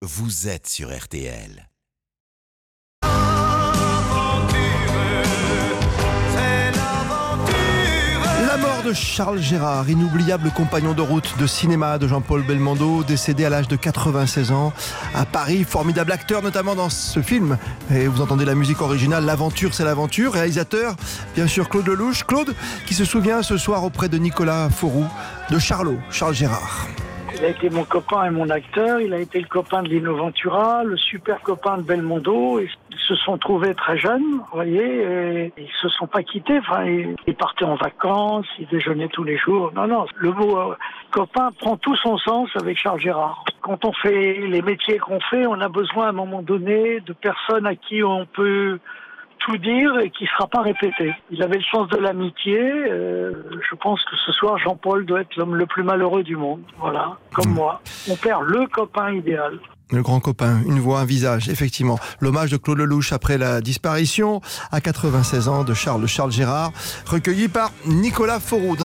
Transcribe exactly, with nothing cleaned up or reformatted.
vous êtes sur R T L. La mort de Charles Gérard, inoubliable compagnon de route de cinéma de Jean-Paul Belmondo, décédé à l'âge de quatre-vingt-seize ans à Paris. Formidable acteur, notamment dans ce film. Et vous entendez la musique originale, L'aventure, c'est l'aventure. Réalisateur, bien sûr, Claude Lelouch. Claude, qui se souvient ce soir auprès de Nicolas Fourroux de Charlot, Charles Gérard. Il a été mon copain et mon acteur, il a été le copain de Lino Ventura, le super copain de Belmondo. Ils se sont trouvés très jeunes, vous voyez, et ils se sont pas quittés. Enfin, ils partaient en vacances, ils déjeunaient tous les jours. Non, non, le mot euh, copain prend tout son sens avec Charles Gérard. Quand on fait les métiers qu'on fait, on a besoin à un moment donné de personnes à qui on peut tout dire et qui ne sera pas répété. Il avait le sens de l'amitié. Euh, je pense que ce soir, Jean-Paul doit être l'homme le plus malheureux du monde. Voilà, comme mmh. moi. On perd le copain idéal. Le grand copain, une voix, un visage, effectivement. L'hommage de Claude Lelouch après la disparition à quatre-vingt-seize ans de Charles, Charles Gérard, recueilli par Nicolas Fourroux.